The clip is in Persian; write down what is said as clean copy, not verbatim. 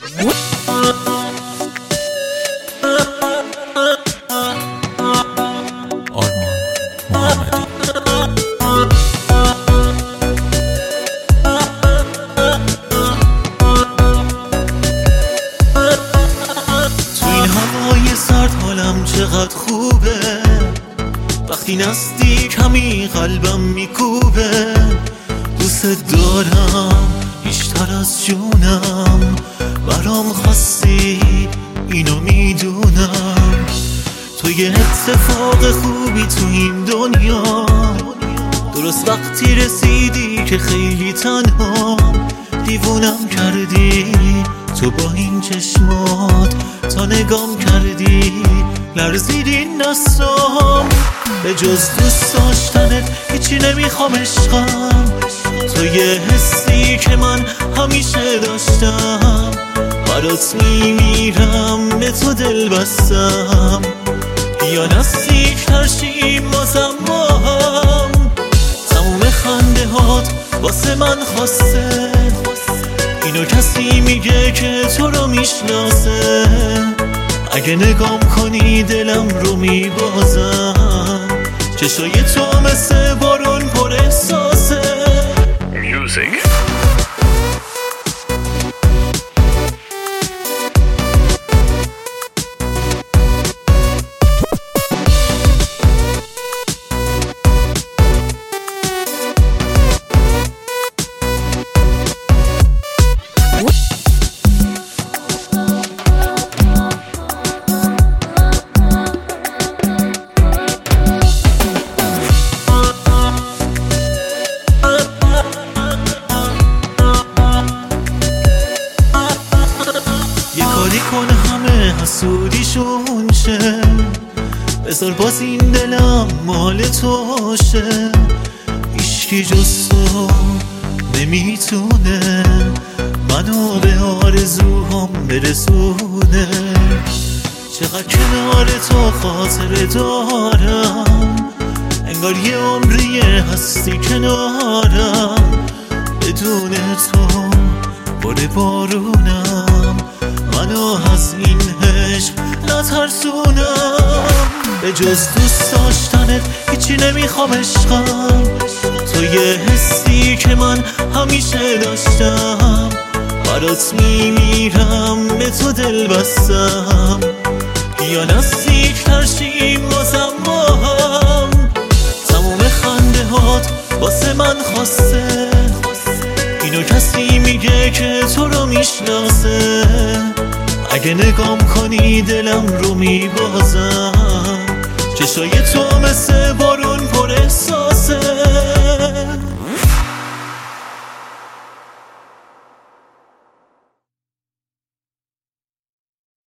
چقدر خوبه وقتی نزدیک همی قلبم میکوبه. دوست دارم بیشتر از جونم، برام خواستی اینو میدونم. تو یه اتفاق خوبی تو این دنیا، درست وقتی رسیدی که خیلی تنها. دیوونم کردی تو با این چشمات، تا نگام کردی لرزید این دستام. به جز دوست داشتنت هیچی نمیخوام عشقم، تو یه حسی که من همیشه داشتم. برات میمیرم به تو دل بستم، بیا نزدیک‌تر شیم بازم با هم. تموم خنده هات واسه من خواسته، اینو کسی میگه که تو رو میشناسه. اگه نگام کنی دلم رو میبازم، چشای تو مثل بارون پر احساسه. Music. کن همه حسودیشون شه، بذار باز این دلم مال تو شه. هیچکی جز تو نمیتونه منو به آرزوهام برسونه. چقدر کنار تو خاطره دارم، انگار یه عمریه هستی کنارم. بدون تو باره بارونم، منو از این عشق نترسونم. به جز دوست داشتنت هیچی نمیخوام عشقم، تو یه حسی که من همیشه داشتم. برات میمیرم به تو دل بستم، بیا نزدیک‌تر شیم بازم با هم. تموم خنده هات واسه من خواسته، اینو کسی میگه که تو رو میشناسه. اگه نگام کنی دلم رو میبازم، چشای تو مثل بارون پر